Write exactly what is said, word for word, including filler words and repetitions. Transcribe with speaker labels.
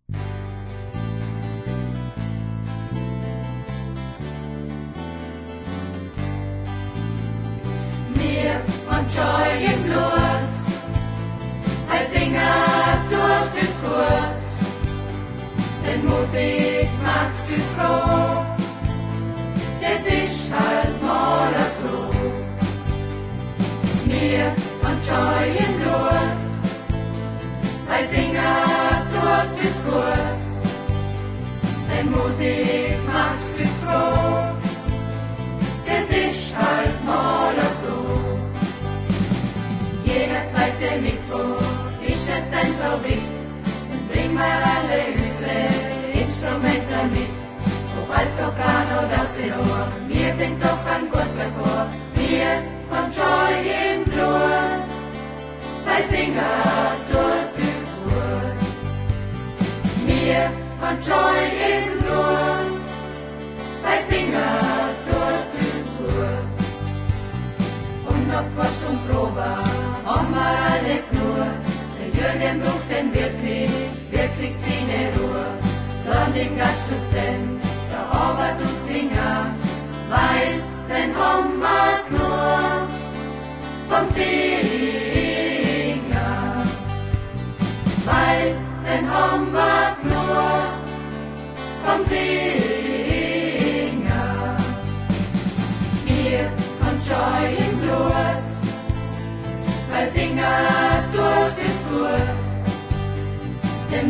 Speaker 1: Mir und Joy im Blut, als Singer tut es gut, denn Musik macht es froh, das ist halt mal so. Mir und Joy im Blut, als Singer tut es gut, denn Musik macht es froh, das ist halt mal so. Jeder zweite Mittwoch ist es denn so weit und bringen wir alle unsere Instrumente mit. Ob als Sopran oder Tenor, wir sind doch ein guter Chor. Wir von Joy im Blut, weil Singer tut es gut. Wir von Joy im Blut, weil Singer tut es gut. Und noch zwei Stunden Probe haben wir alle Knur. Der Jürgen braucht denn wirklich, wirklich seine Ruhe. Dann den Gast